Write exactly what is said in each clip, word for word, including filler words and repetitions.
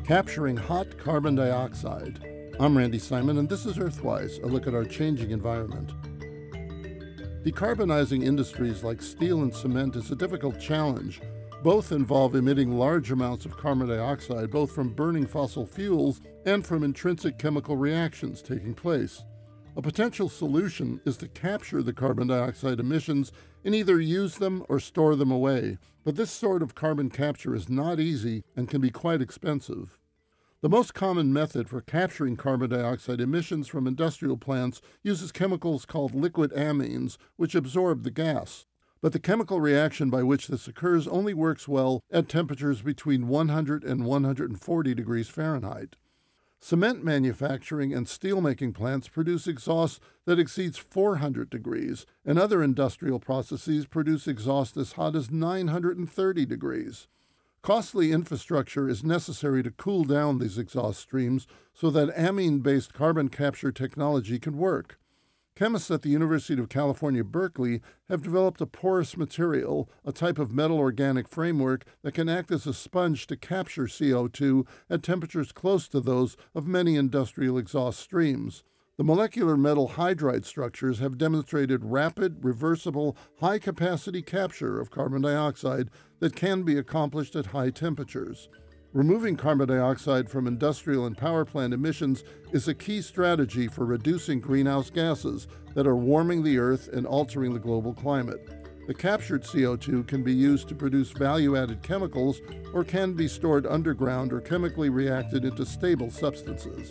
Capturing hot carbon dioxide. I'm Randy Simon, and this is Earthwise, a look at our changing environment. Decarbonizing industries like steel and cement is a difficult challenge. Both involve emitting large amounts of carbon dioxide, both from burning fossil fuels and from intrinsic chemical reactions taking place. A potential solution is to capture the carbon dioxide emissions and either use them or store them away. But this sort of carbon capture is not easy and can be quite expensive. The most common method for capturing carbon dioxide emissions from industrial plants uses chemicals called liquid amines, which absorb the gas. But the chemical reaction by which this occurs only works well at temperatures between one hundred and one hundred forty degrees Fahrenheit. Cement manufacturing and steelmaking plants produce exhaust that exceeds four hundred degrees, and other industrial processes produce exhaust as hot as nine hundred thirty degrees. Costly infrastructure is necessary to cool down these exhaust streams so that amine-based carbon capture technology can work. Chemists at the University of California, Berkeley have developed a porous material, a type of metal organic framework that can act as a sponge to capture C O two at temperatures close to those of many industrial exhaust streams. The molecular metal hydride structures have demonstrated rapid, reversible, high-capacity capture of carbon dioxide that can be accomplished at high temperatures. Removing carbon dioxide from industrial and power plant emissions is a key strategy for reducing greenhouse gases that are warming the Earth and altering the global climate. The captured C O two can be used to produce value-added chemicals or can be stored underground or chemically reacted into stable substances.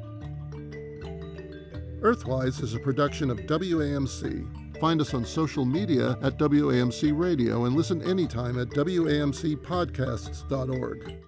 Earthwise is a production of W A M C. Find us on social media at W A M C Radio and listen anytime at W A M C podcasts dot org.